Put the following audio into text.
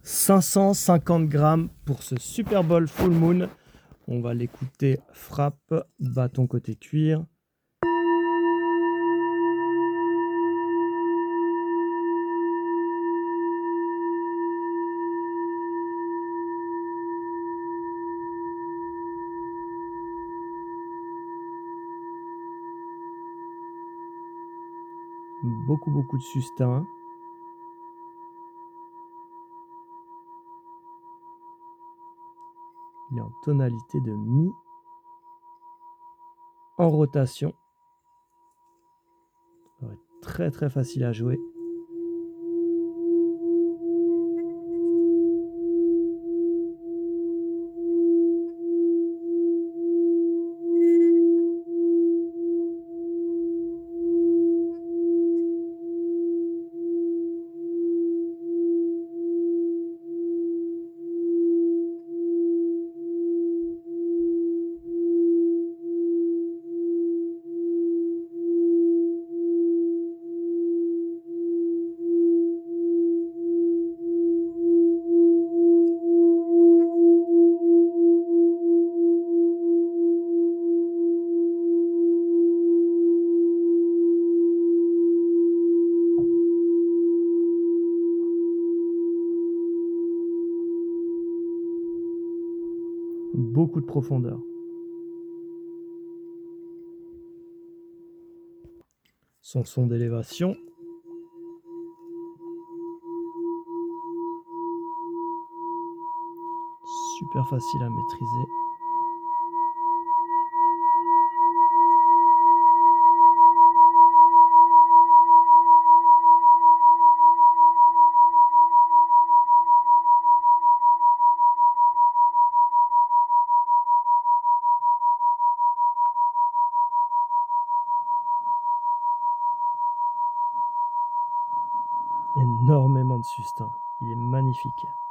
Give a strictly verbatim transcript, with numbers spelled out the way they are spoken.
cinq cent cinquante grammes pour ce Super Bowl Full Moon. On va l'écouter. Frappe, bâton côté cuir. Beaucoup, beaucoup de sustain. Il est en tonalité de mi. En rotation. Ça va être très, très facile à jouer. Beaucoup de profondeur. Son son d'élévation. Super facile à maîtriser. Énormément de sustain. Il est magnifique.